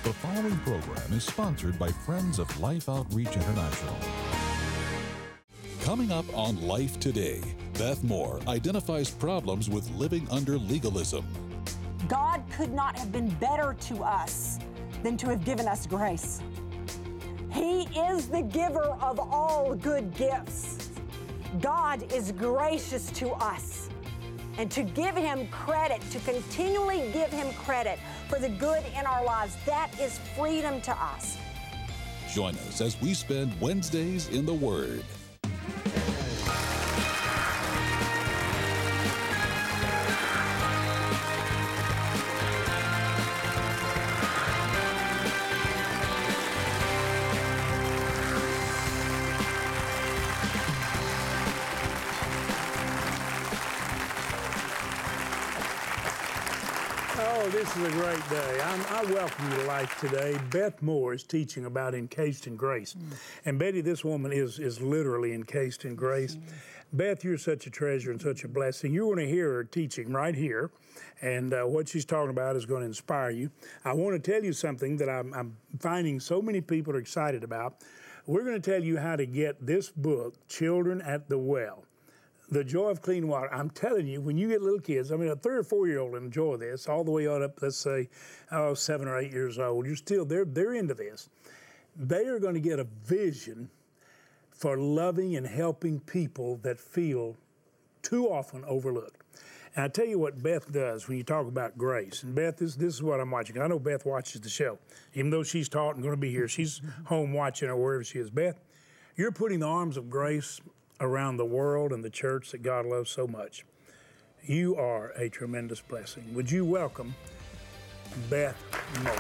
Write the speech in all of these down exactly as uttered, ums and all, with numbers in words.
The following program is sponsored by Friends of Life Outreach International. Coming up on Life Today, Beth Moore identifies problems with living under legalism. God could not have been better to us than to have given us grace. He is the giver of all good gifts. God is gracious to us. And to give Him credit, to continually give Him credit for the good in our lives, that is freedom to us. Join us as we spend Wednesdays in the Word. Oh, this is a great day. I'm, I welcome you to Life Today. Beth Moore is teaching about encased in grace. Mm. And Betty, this woman is, is literally encased in grace. Mm. Beth, you're such a treasure and such a blessing. You're going to hear her teaching right here. And uh, what she's talking about is going to inspire you. I want to tell you something that I'm, I'm finding so many people are excited about. We're going to tell you how to get this book, Children at the Well. The Joy of Clean Water. I'm telling you, when you get little kids, I mean, a three or four-year-old will enjoy this, all the way on up, let's say, oh, seven or eight years old. You're still, they're, they're into this. They are going to get a vision for loving and helping people that feel too often overlooked. And I tell you what Beth does when you talk about grace. And Beth, this, this is what I'm watching. I know Beth watches the show. Even though she's taught and going to be here, she's home watching or wherever she is. Beth, you're putting the arms of grace around the world and the church that God loves so much. You are a tremendous blessing. Would you welcome Beth Moore?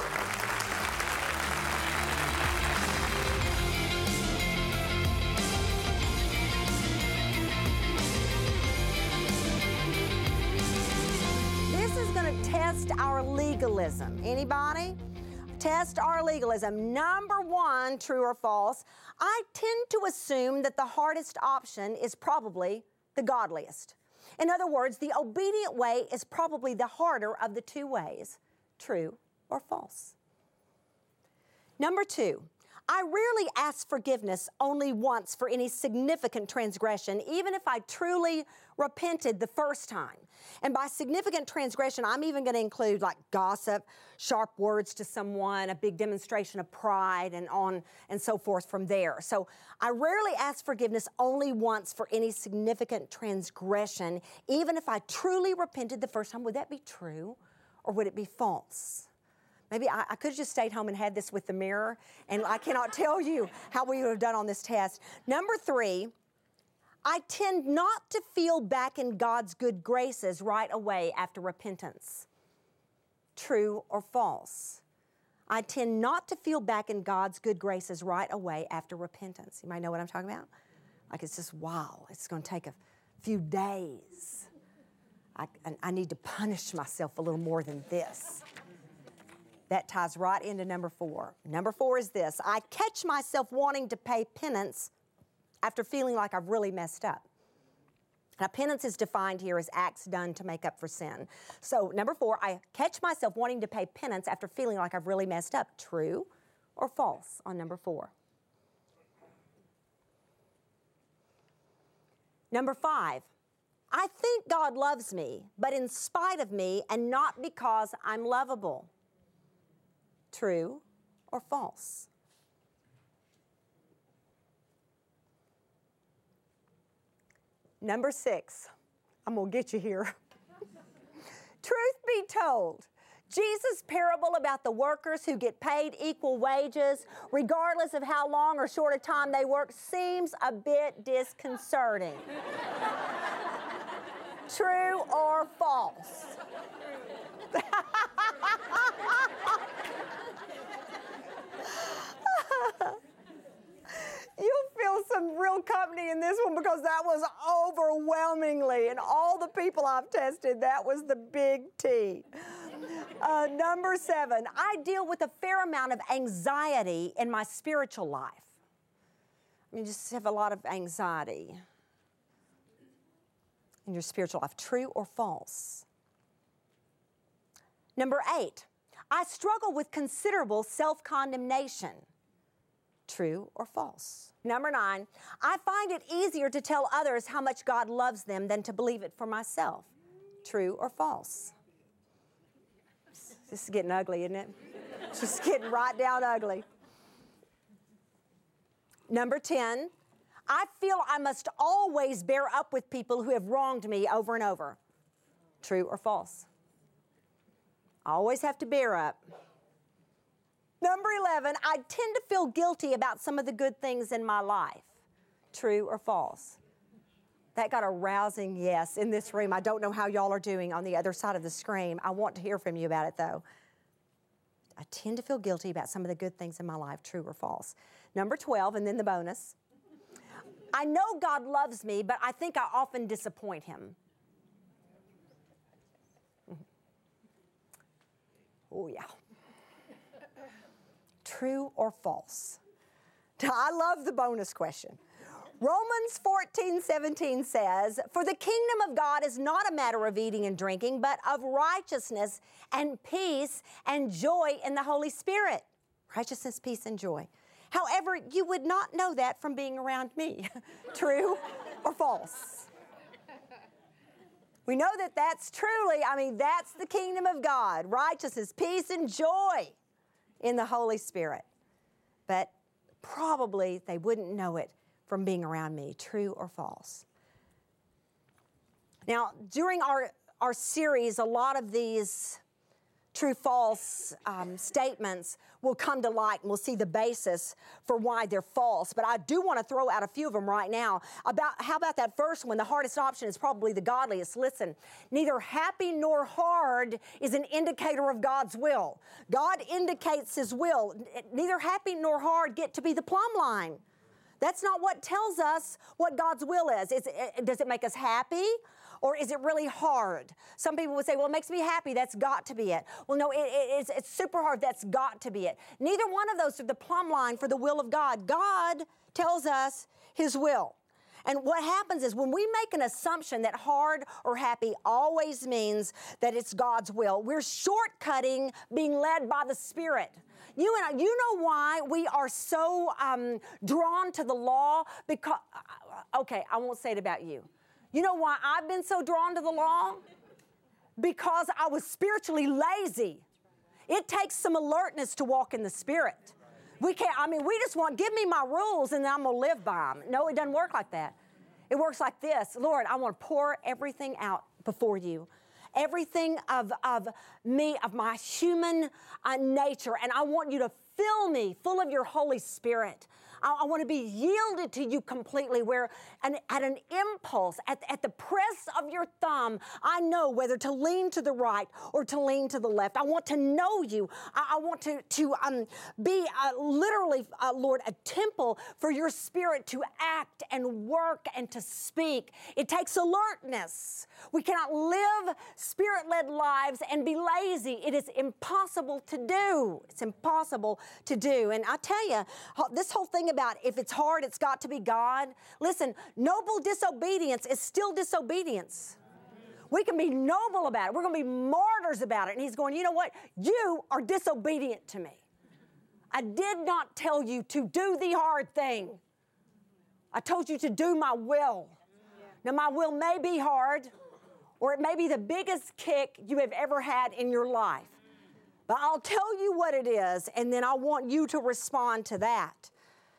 This is going to test our legalism. Anybody? Test our legalism. Number one, true or false, I tend to assume that the hardest option is probably the godliest. In other words, the obedient way is probably the harder of the two ways, true or false. Number two, I rarely ask forgiveness only once for any significant transgression, even if I truly repented the first time. And by significant transgression, I'm even going to include like gossip, sharp words to someone, a big demonstration of pride, and on and so forth from there. So I rarely ask forgiveness only once for any significant transgression, even if I truly repented the first time. Would that be true, or would it be false? Maybe I, I could have just stayed home and had this with the mirror, and I cannot tell you how we would have done on this test. Number three, I tend not to feel back in God's good graces right away after repentance. True or false? I tend not to feel back in God's good graces right away after repentance. You might know what I'm talking about? Like it's just, wow, it's going to take a few days. I, I need to punish myself a little more than this. That ties right into number four. Number four is this: I catch myself wanting to pay penance after feeling like I've really messed up. Now, penance is defined here as acts done to make up for sin. So, number four, I catch myself wanting to pay penance after feeling like I've really messed up. True or false on number four? Number five, I think God loves me, but in spite of me and not because I'm lovable. True or false? Number six, I'm going to get you here. Truth be told, Jesus' parable about the workers who get paid equal wages, regardless of how long or short a time they work, seems a bit disconcerting. True or false? You'll feel some real company in this one because that was overwhelmingly, and all the people I've tested, that was the big T. Uh, number seven, I deal with a fair amount of anxiety in my spiritual life. I mean, just have a lot of anxiety in your spiritual life. True or false? Number eight, I struggle with considerable self-condemnation. True or false? Number nine, I find it easier to tell others how much God loves them than to believe it for myself. True or false? This is getting ugly, isn't it? It's just getting right down ugly. Number ten, I feel I must always bear up with people who have wronged me over and over. True or false? I always have to bear up. Number eleven, I tend to feel guilty about some of the good things in my life. True or false? That got a rousing yes in this room. I don't know how y'all are doing on the other side of the screen. I want to hear from you about it, though. I tend to feel guilty about some of the good things in my life. True or false? Number twelve, and then the bonus. I know God loves me, but I think I often disappoint him. Oh, yeah. True or false? I love the bonus question. Romans fourteen seventeen says, for the kingdom of God is not a matter of eating and drinking, but of righteousness and peace and joy in the Holy Spirit. Righteousness, peace, and joy. However, you would not know that from being around me. True or false? We know that that's truly, I mean, that's the kingdom of God. Righteousness, peace, and joy in the Holy Spirit. But probably they wouldn't know it from being around me. True or false? Now, during our, our series, a lot of these true-false um, statements will come to light, and we'll see the basis for why they're false. But I do want to throw out a few of them right now. About how about that first one? The hardest option is probably the godliest. Listen, neither happy nor hard is an indicator of God's will. God indicates his will. Neither happy nor hard get to be the plumb line. That's not what tells us what God's will is. Is it, does it make us happy? Or is it really hard? Some people would say, well, it makes me happy. That's got to be it. Well, no, it, it, it's, it's super hard. That's got to be it. Neither one of those are the plumb line for the will of God. God tells us his will. And what happens is when we make an assumption that hard or happy always means that it's God's will, we're shortcutting being led by the Spirit. You and I, you know why we are so um, drawn to the law? Because, okay, I won't say it about you. You know why I've been so drawn to the law? Because I was spiritually lazy. It takes some alertness to walk in the Spirit. We can't, I mean, we just want, give me my rules and then I'm going to live by them. No, it doesn't work like that. It works like this. Lord, I want to pour everything out before you. Everything of, of me, of my human uh, nature, and I want you to fill me full of your Holy Spirit. I, I want to be yielded to you completely, where an, at an impulse, at, at the press of your thumb, I know whether to lean to the right or to lean to the left. I want to know you. I, I want to, to um, be uh, literally, uh, Lord, a temple for your Spirit to act and work and to speak. It takes alertness. We cannot live Spirit-led lives and be lazy. It is impossible to do. It's impossible to do. And I tell you, this whole thing about if it's hard, it's got to be God. Listen, noble disobedience is still disobedience. We can be noble about it. We're going to be martyrs about it. And he's going, you know what? You are disobedient to me. I did not tell you to do the hard thing. I told you to do my will. Now, my will may be hard, or it may be the biggest kick you have ever had in your life. But I'll tell you what it is, and then I want you to respond to that.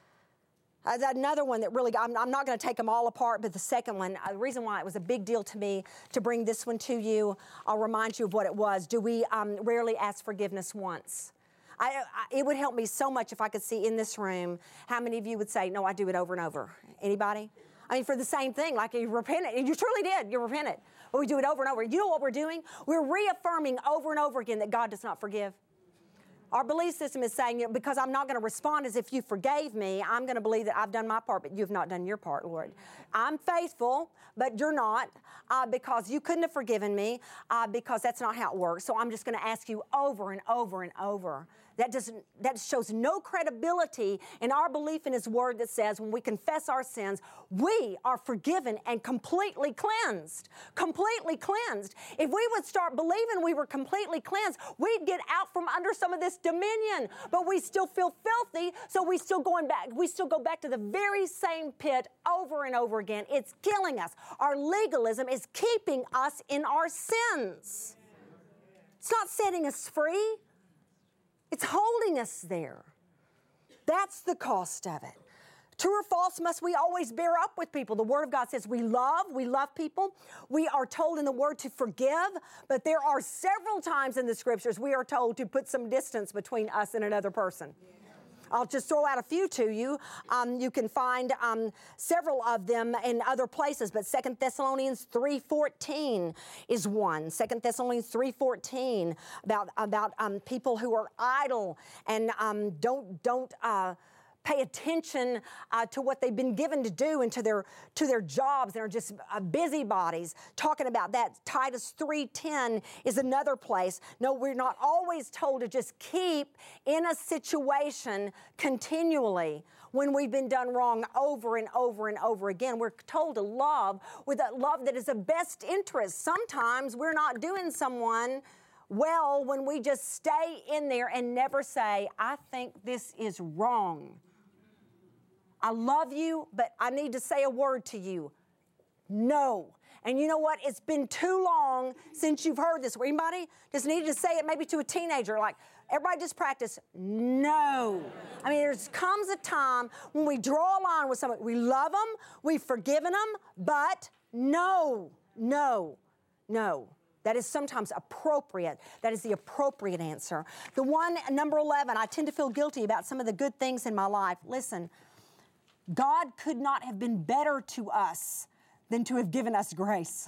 Uh, another one that really, I'm, I'm not going to take them all apart, but the second one, uh, the reason why it was a big deal to me to bring this one to you, I'll remind you of what it was. Do we um, rarely ask forgiveness once? I, I, it would help me so much if I could see in this room how many of you would say, no, I do it over and over. Anybody? I mean, for the same thing, like you repented, and you truly did, you repented. But we do it over and over. You know what we're doing? We're reaffirming over and over again that God does not forgive. Our belief system is saying, you know, because I'm not going to respond as if you forgave me, I'm going to believe that I've done my part, but you've not done your part, Lord. I'm faithful, but you're not, uh, because you couldn't have forgiven me, uh, because that's not how it works. So I'm just going to ask you over and over and over That doesn't, that shows no credibility in our belief in His Word that says when we confess our sins, we are forgiven and completely cleansed. Completely cleansed. If we would start believing we were completely cleansed, we'd get out from under some of this dominion. But we still feel filthy, so we still going back. We still go back to the very same pit over and over again. It's killing us. Our legalism is keeping us in our sins. It's not setting us free. It's holding us there. That's the cost of it. True or false, must we always bear up with people? The Word of God says we love, we love people. We are told in the Word to forgive, but there are several times in the Scriptures we are told to put some distance between us and another person. I'll just throw out a few to you. Um, you can find um, several of them in other places, but Second Thessalonians three fourteen is one. Second Thessalonians three fourteen about about um, people who are idle and um, don't don't. Uh, pay attention uh, to what they've been given to do and to their to their jobs and are just uh, busybodies. Talking about that, Titus three ten is another place. No, we're not always told to just keep in a situation continually when we've been done wrong over and over and over again. We're told to love with a love that is of best interest. Sometimes we're not doing someone well when we just stay in there and never say, I think this is wrong. I love you, but I need to say a word to you. No. And you know what? It's been too long since you've heard this. Anybody just needed to say it maybe to a teenager, like, everybody just practice, no. I mean, there comes a time when we draw a line with someone. We love them, we've forgiven them, but no, no, no. That is sometimes appropriate. That is the appropriate answer. The one, number eleven, I tend to feel guilty about some of the good things in my life. Listen, God could not have been better to us than to have given us grace.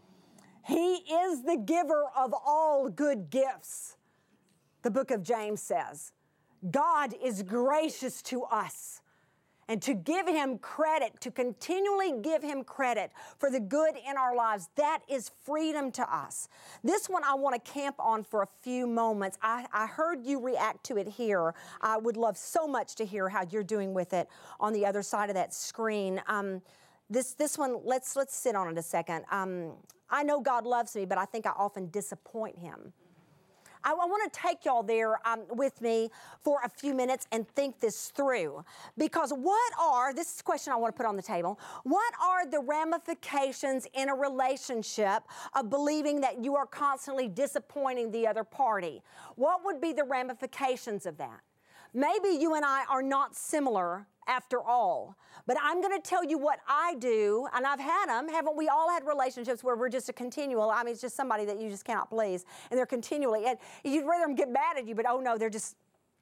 He is the giver of all good gifts. The book of James says, God is gracious to us. And to give Him credit, to continually give Him credit for the good in our lives, that is freedom to us. This one I want to camp on for a few moments. I, I heard you react to it here. I would love so much to hear how you're doing with it on the other side of that screen. Um, this this one, let's let's sit on it a second. Um, I know God loves me, but I think I often disappoint Him. I, I want to take y'all there um, with me for a few minutes and think this through. Because what are, this is a question I want to put on the table, what are the ramifications in a relationship of believing that you are constantly disappointing the other party? What would be the ramifications of that? Maybe you and I are not similar after all, but I'm going to tell you what I do, and I've had them. Haven't we all had relationships where we're just a continual, I mean, it's just somebody that you just cannot please, and they're continually, and you'd rather them get mad at you, but oh no, they're just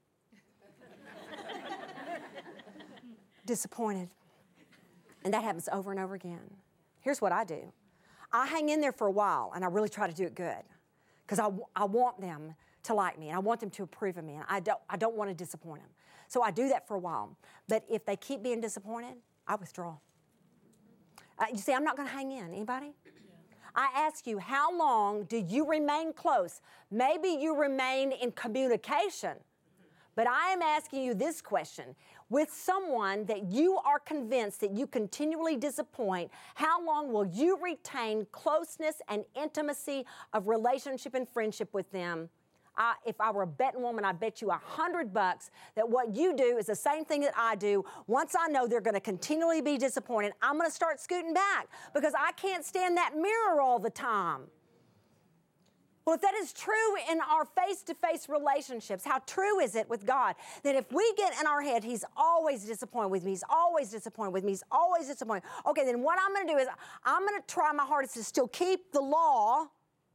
disappointed. And that happens over and over again. Here's what I do. I hang in there for a while, and I really try to do it good, because I, I want them to like me, and I want them to approve of me, and I don't, I don't want to disappoint them. So I do that for a while. But if they keep being disappointed, I withdraw. Uh, you see, I'm not going to hang in. Anybody? Yeah. I ask you, how long do you remain close? Maybe you remain in communication, but I am asking you this question. With someone that you are convinced that you continually disappoint, how long will you retain closeness and intimacy of relationship and friendship with them? I, if I were a betting woman, I'd bet you a hundred bucks that what you do is the same thing that I do. Once I know they're going to continually be disappointed, I'm going to start scooting back because I can't stand that mirror all the time. Well, if that is true in our face-to-face relationships, how true is it with God that if we get in our head, He's always disappointed with me, He's always disappointed with me, He's always disappointed. Okay, then what I'm going to do is I'm going to try my hardest to still keep the law,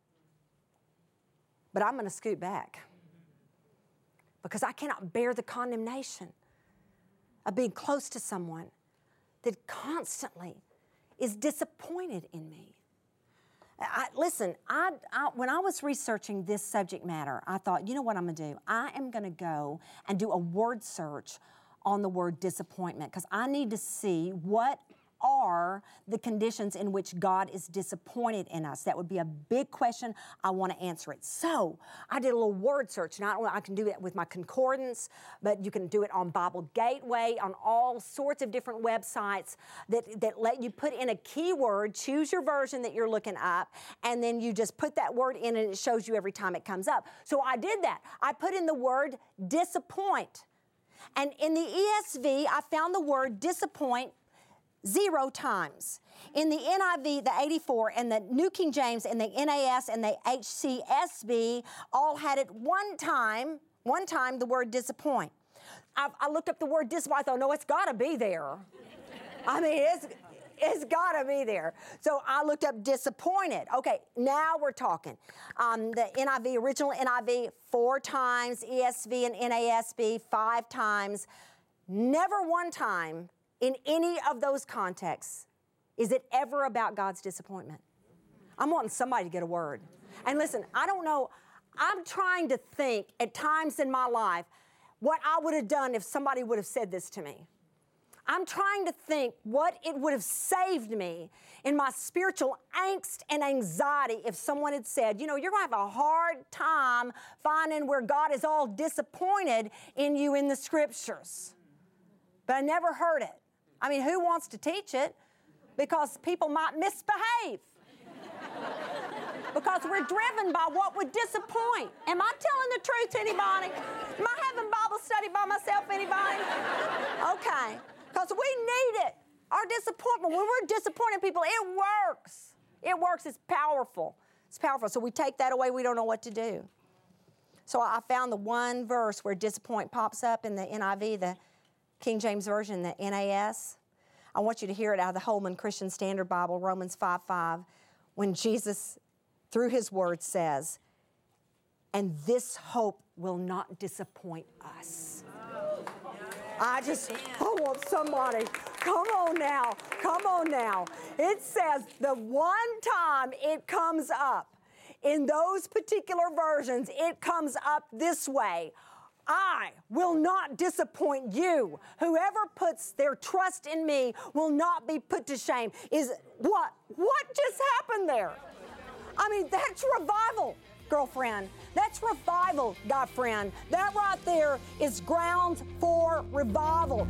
but I'm going to scoot back because I cannot bear the condemnation of being close to someone that constantly is disappointed in me. I, listen, I, I, when I was researching this subject matter, I thought, you know what I'm going to do? I am going to go and do a word search on the word disappointment because I need to see what are the conditions in which God is disappointed in us? That would be a big question. I want to answer it. So I did a little word search. Not only I can do it with my concordance, but you can do it on Bible Gateway, on all sorts of different websites that, that let you put in a keyword, choose your version that you're looking up, and then you just put that word in and it shows you every time it comes up. So I did that. I put in the word disappoint. And in the E S V, I found the word disappoint zero times. In the N I V, the eighty-four, and the New King James, and the N A S, and the H C S B all had it one time, one time the word disappoint. I, I looked up the word disappoint. I thought, no, it's got to be there. I mean, it's, it's got to be there. So I looked up disappointed. Okay, now we're talking. Um, the N I V, original N I V, four times. E S V and N A S B, five times. Never one time in any of those contexts is it ever about God's disappointment. I'm wanting somebody to get a word. And listen, I don't know, I'm trying to think at times in my life what I would have done if somebody would have said this to me. I'm trying to think what it would have saved me in my spiritual angst and anxiety if someone had said, you know, you're going to have a hard time finding where God is all disappointed in you in the Scriptures. But I never heard it. I mean, who wants to teach it? Because people might misbehave. Because we're driven by what would disappoint. Am I telling the truth to anybody? Am I having Bible study by myself, anybody? Okay. Because we need it. Our disappointment, when we're disappointing people, it works. It works. It's powerful. It's powerful. So we take that away, we don't know what to do. So I found the one verse where disappoint pops up in the N I V, the King James Version, the N A S. I want you to hear it out of the Holman Christian Standard Bible, Romans five five, when Jesus, through his word, says, and this hope will not disappoint us. I just, I want somebody, come on now, come on now. It says the one time it comes up, in those particular versions, it comes up this way. I will not disappoint you. Whoever puts their trust in me will not be put to shame. Is what? What just happened there? I mean, that's revival, girlfriend. That's revival, guy friend. That right there is grounds for revival.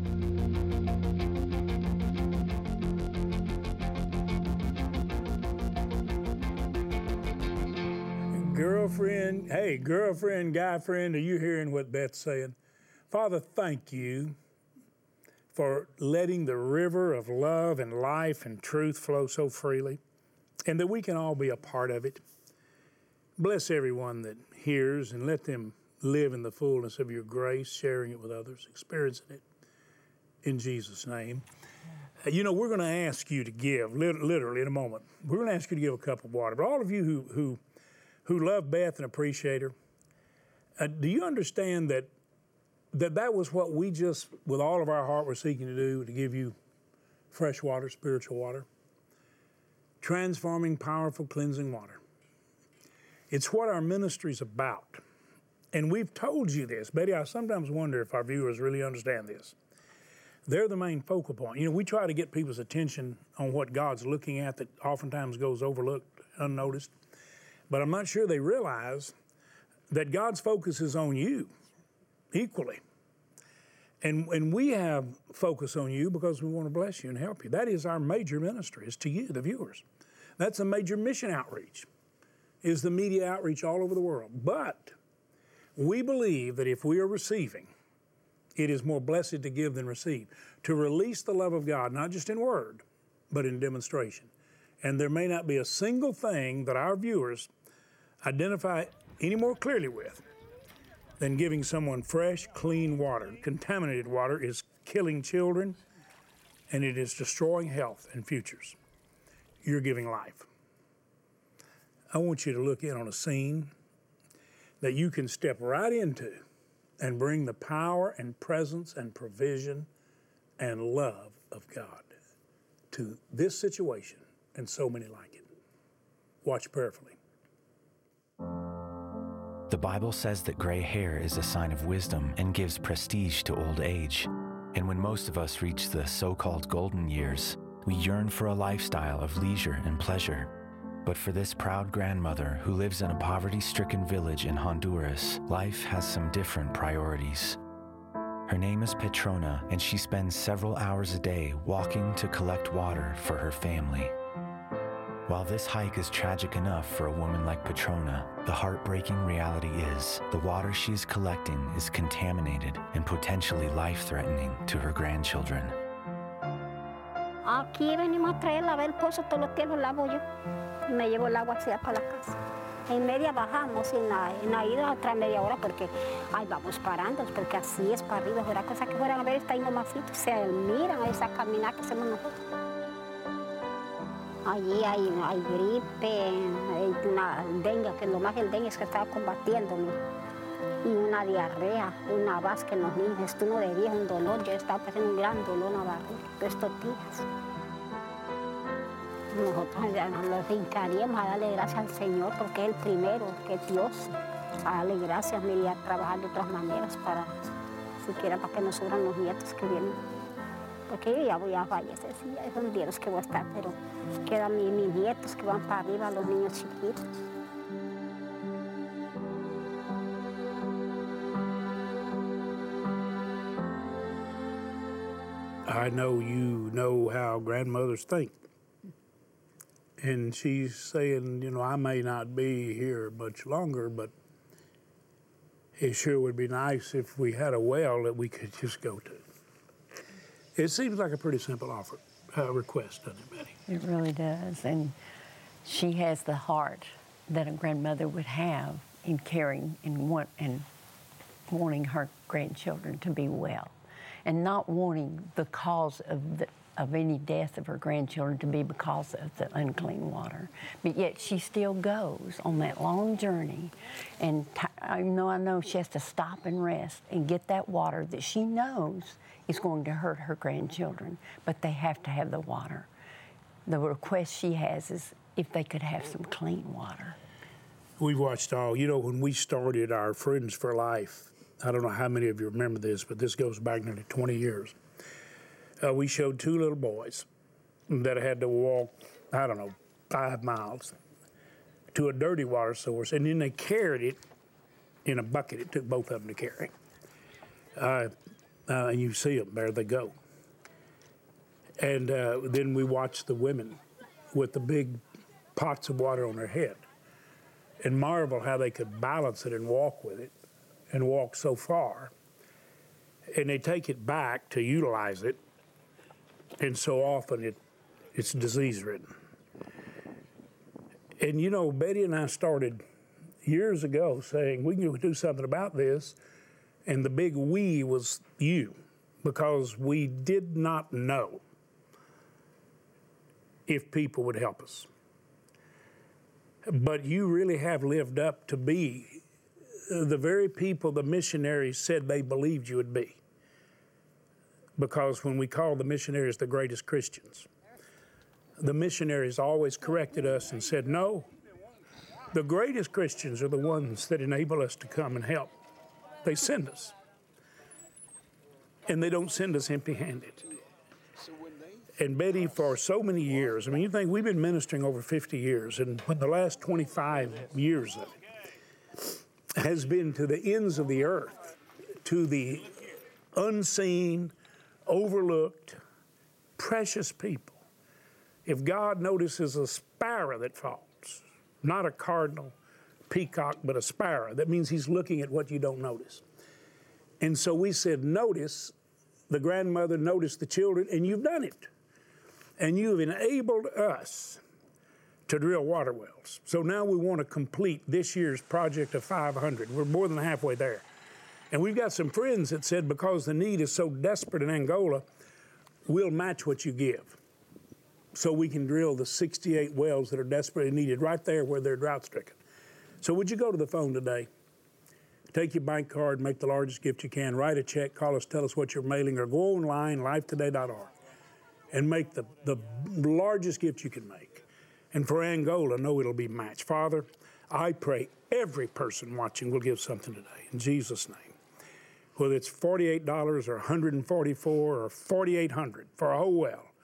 Girlfriend, hey, girlfriend, guy friend, are you hearing what Beth's saying? Father, thank you for letting the river of love and life and truth flow so freely, and that we can all be a part of it. Bless everyone that hears, and let them live in the fullness of your grace, sharing it with others, experiencing it in Jesus' name. Uh, you know, we're going to ask you to give, lit- literally in a moment, we're going to ask you to give a cup of water. But all of you who who, who love Beth and appreciate her, uh, do you understand that, that that was what we just, with all of our heart, were seeking to do, to give you fresh water, spiritual water, transforming, powerful, cleansing water. It's what our ministry's about. And we've told you this. Betty, I sometimes wonder if our viewers really understand this. They're the main focal point. You know, we try to get people's attention on what God's looking at that oftentimes goes overlooked, unnoticed. But I'm not sure they realize that God's focus is on you equally. And, and we have focus on you because we want to bless you and help you. That is our major ministry, is to you, the viewers. That's a major mission outreach, is the media outreach all over the world. But we believe that if we are receiving, it is more blessed to give than receive. To release the love of God, not just in word, but in demonstration. And there may not be a single thing that our viewers identify any more clearly with than giving someone fresh, clean water. Contaminated water is killing children, and it is destroying health and futures. You're giving life. I want you to look in on a scene that you can step right into and bring the power and presence and provision and love of God to this situation and so many like it. Watch prayerfully. The Bible says that gray hair is a sign of wisdom and gives prestige to old age. And when most of us reach the so-called golden years, We yearn for a lifestyle of leisure and pleasure. But for this proud grandmother who lives in a poverty-stricken village in Honduras, life has some different priorities. Her name is Petrona, and she spends several hours a day walking to collect water for her family. While this hike is tragic enough for a woman like Petrona, the heartbreaking reality is the water she is collecting is contaminated and potentially life-threatening to her grandchildren. Aquí venimos a traer, lavar el pozo, todos los días lo lavo yo. Y me llevo el agua hacia para la casa. En media bajamos, en la, en la ida otra media hora, porque ahí vamos parando, porque así es para arriba. Era cosa que fueran a ver, está yendo más frito, se miran a esa caminata que hacemos nosotros. Allí hay, hay gripe, hay una dengue, que lo más el dengue es que estaba combatiéndome. Y una diarrea, una vasca en los niños. Esto no debía, un dolor, yo estaba pasando un gran dolor en la barriga, estos días. Nosotros nos dedicaríamos a darle gracias al Señor porque es el primero, que es Dios. A darle gracias, me iría a trabajar de otras maneras para, siquiera para que nos sobran los nietos que vienen. Porque yo ya voy a fallecer, sí, ya son días que voy a estar, pero quedan mis, mis nietos que van para arriba, los niños chiquitos. I know you know how grandmothers think. And she's saying, you know, I may not be here much longer, but it sure would be nice if we had a well that we could just go to. It seems like a pretty simple offer, uh, request, doesn't it, Betty? It really does. And she has the heart that a grandmother would have in caring and, want, and wanting her grandchildren to be well, and not wanting the cause of the of any death of her grandchildren to be because of the unclean water. But yet she still goes on that long journey, and t- I know I know she has to stop and rest and get that water that she knows is going to hurt her grandchildren, but they have to have the water. The request she has is if they could have some clean water. We've watched all, you know, when we started our Friends for Life, I don't know how many of you remember this, but this goes back nearly twenty years. Uh, we showed two little boys that had to walk, I don't know, five miles to a dirty water source, and then they carried it in a bucket. It took both of them to carry. Uh, uh, and you see them, there they go. And uh, then we watched the women with the big pots of water on their head and marvel how they could balance it and walk with it and walk so far. And they take it back to utilize it, and so often it, it's disease-ridden. And you know, Betty and I started years ago saying we can do something about this, and the big we was you, because we did not know if people would help us. But you really have lived up to be the very people the missionaries said they believed you would be. Because when we call the missionaries the greatest Christians, the missionaries always corrected us and said, no, the greatest Christians are the ones that enable us to come and help. They send us. And they don't send us empty-handed. And Betty, for so many years, I mean, you think we've been ministering over fifty years, and when the last twenty-five years of it has been to the ends of the earth, to the unseen, overlooked, precious people. If God notices a sparrow that falls, not a cardinal, peacock, but a sparrow, that means he's looking at what you don't notice. And so we said, notice the grandmother, notice the children, and you've done it. And you've enabled us to drill water wells. So now we want to complete this year's project of five hundred. We're more than halfway there. And we've got some friends that said because the need is so desperate in Angola, we'll match what you give. So we can drill the sixty-eight wells that are desperately needed right there where they're drought stricken. So would you go to the phone today? Take your bank card, make the largest gift you can, write a check, call us, tell us what you're mailing, or go online, life today dot org, and make the, the largest gift you can make. And for Angola, know it'll be matched. Father, I pray every person watching will give something today, in Jesus' name. Whether it's forty-eight dollars or one hundred forty-four dollars or forty-eight hundred dollars for a whole well,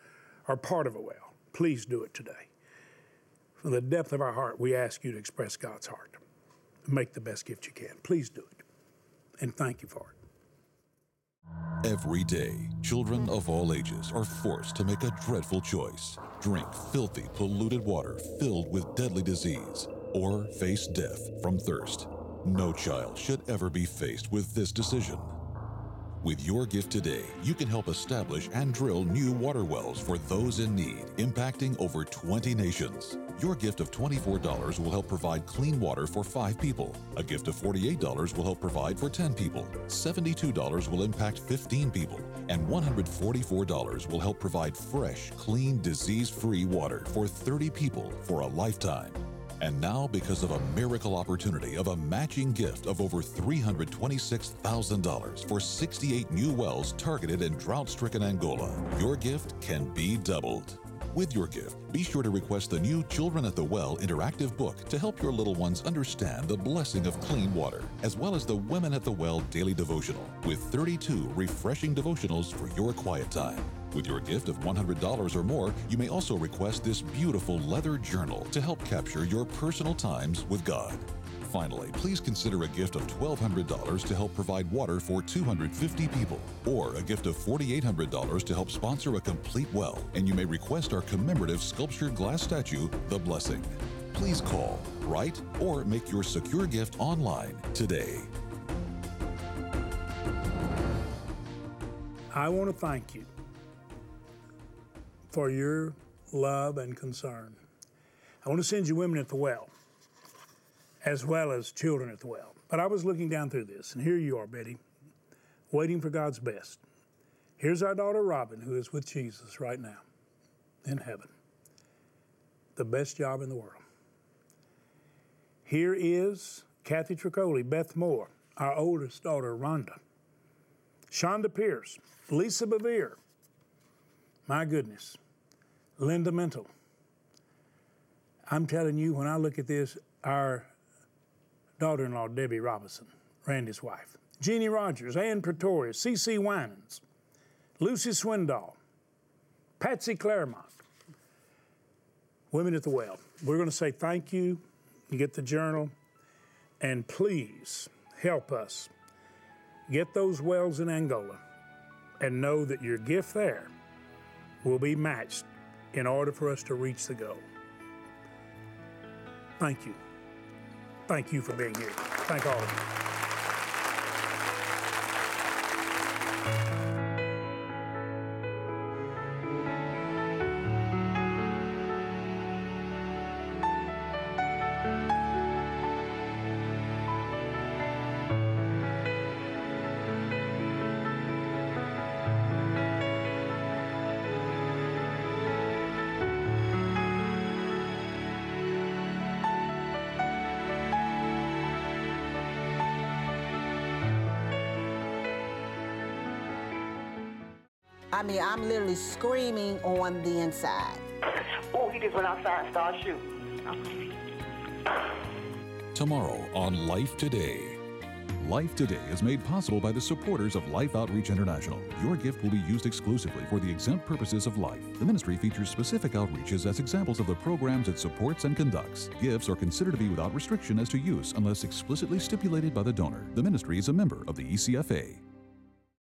are part of a well, please do it today. From the depth of our heart, we ask you to express God's heart. Make the best gift you can. Please do it. And thank you for it. Every day, children of all ages are forced to make a dreadful choice: drink filthy, polluted water filled with deadly disease, or face death from thirst. No child should ever be faced with this decision. With your gift today, you can help establish and drill new water wells for those in need, impacting over twenty nations. Your gift of twenty-four dollars will help provide clean water for five people. A gift of forty-eight dollars will help provide for ten people. seventy-two dollars will impact fifteen people. And one hundred forty-four dollars will help provide fresh, clean, disease-free water for thirty people for a lifetime. And now, because of a miracle opportunity of a matching gift of over three hundred twenty-six thousand dollars for sixty-eight new wells targeted in drought-stricken Angola, your gift can be doubled. With your gift, be sure to request the new Children at the Well interactive book to help your little ones understand the blessing of clean water, as well as the Women at the Well daily devotional, with thirty-two refreshing devotionals for your quiet time. With your gift of one hundred dollars or more, you may also request this beautiful leather journal to help capture your personal times with God. Finally, please consider a gift of twelve hundred dollars to help provide water for two hundred fifty people, or a gift of four thousand eight hundred dollars to help sponsor a complete well, and you may request our commemorative sculptured glass statue, The Blessing. Please call, write, or make your secure gift online today. I want to thank you for your love and concern. I want to send you Women at the Well, as well as Children at the Well. But I was looking down through this, and here you are, Betty, waiting for God's best. Here's our daughter, Robin, who is with Jesus right now in heaven. The best job in the world. Here is Kathy Tricoli, Beth Moore, our oldest daughter, Rhonda, Shonda Pierce, Lisa Bevere, my goodness, Linda Mental. I'm telling you, when I look at this, our daughter-in-law, Debbie Robinson, Randy's wife, Jeannie Rogers, Ann Pretorius, C C Winans, Lucy Swindoll, Patsy Claremont, Women at the Well. We're going to say thank you. You get the journal, and please help us get those wells in Angola, and know that your gift there will be matched in order for us to reach the goal. Thank you. Thank you for being here. Thank all of you. I mean, I'm literally screaming on the inside. Oh, he just went outside and started shooting. Tomorrow on Life Today. Life Today is made possible by the supporters of Life Outreach International. Your gift will be used exclusively for the exempt purposes of life. The ministry features specific outreaches as examples of the programs it supports and conducts. Gifts are considered to be without restriction as to use unless explicitly stipulated by the donor. The ministry is a member of the E C F A.